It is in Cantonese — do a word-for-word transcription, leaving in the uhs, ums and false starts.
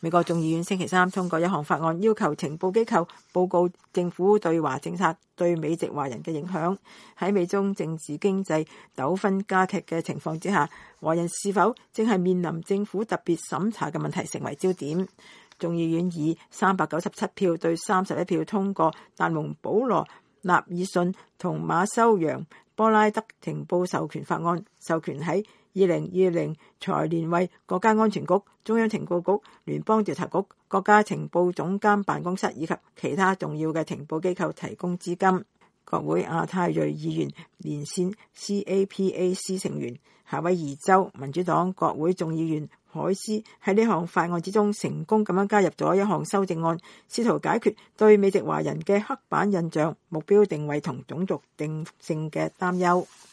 美國眾議院星期三通過一項法案，要求情報機構報告政府對華政策對美籍華人嘅影響。喺美中政治經濟糾紛加劇嘅情況之下，華人是否正係面臨政府特別審查嘅問題成為焦點。眾議院以三百九十七票對三十一票通過達蒙保羅納爾遜同馬修揚波拉德情報授權法案，授權喺二零二零財年為國家安全局、中央情報局、聯邦調查局、國家情報總監辦公室以及其他重要嘅情報機構提供資金。國會亞太裔議員連線 C A P A C 成員夏威夷州民主黨國會眾議員海斯喺呢項法案之中成功咁樣加入咗一項修正案，試圖解決對美籍華人嘅刻板印象、目標定位同種族定性嘅擔憂。